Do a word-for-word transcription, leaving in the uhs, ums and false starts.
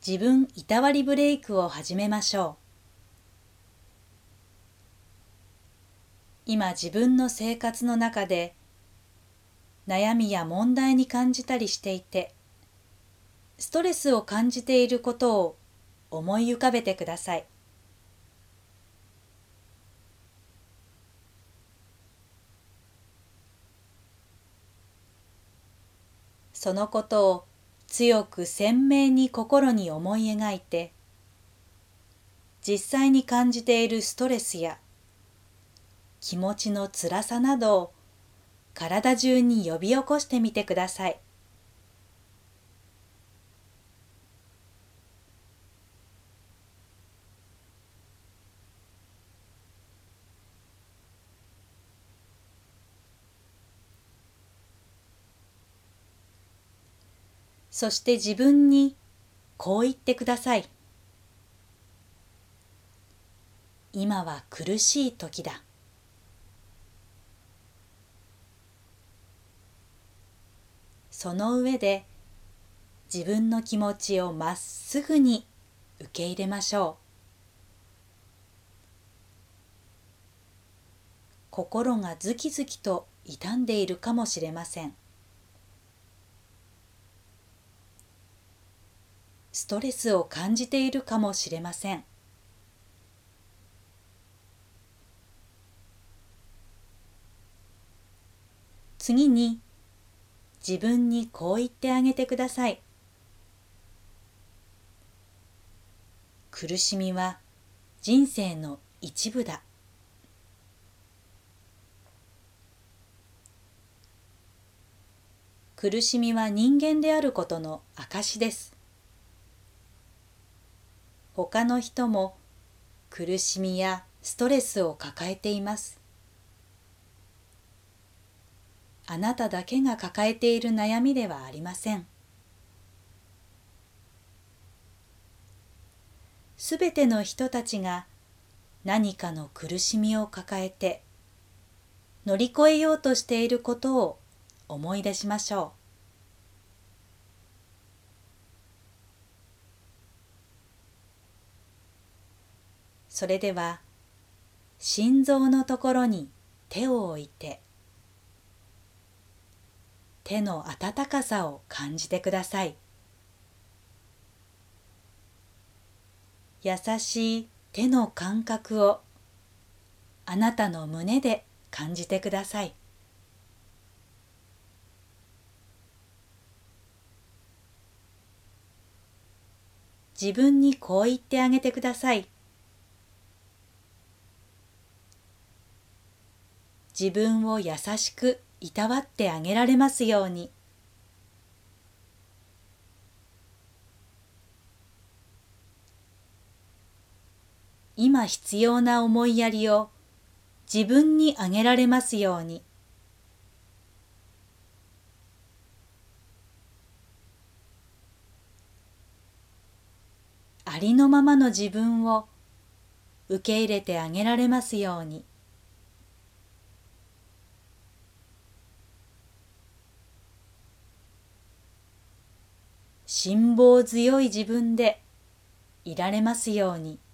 自分いたわりブレイクを始めましょう。今自分の生活の中で悩みや問題に感じたりしていて、ストレスを感じていることを思い浮かべてください。そのことを強く鮮明に心に思い描いて、実際に感じているストレスや気持ちの辛さなどを体中に呼び起こしてみてください。そして自分にこう言ってください。今は苦しい時だ。その上で自分の気持ちをまっすぐに受け入れましょう。心がズキズキと痛んでいるかもしれません。ストレスを感じているかもしれません。次に自分にこう言ってあげてください。苦しみは人生の一部だ。苦しみは人間であることの証です。他の人も苦しみやストレスを抱えています。あなただけが抱えている悩みではありません。すべての人たちが何かの苦しみを抱えて乗り越えようとしていることを思い出しましょう。それでは心臓のところに手を置いて、手の温かさを感じてください。優しい手の感覚をあなたの胸で感じてください。自分にこう言ってあげてください。自分を優しくいたわってあげられますように。今必要な思いやりを自分にあげられますように。ありのままの自分を受け入れてあげられますように。辛抱強い自分でいられますように。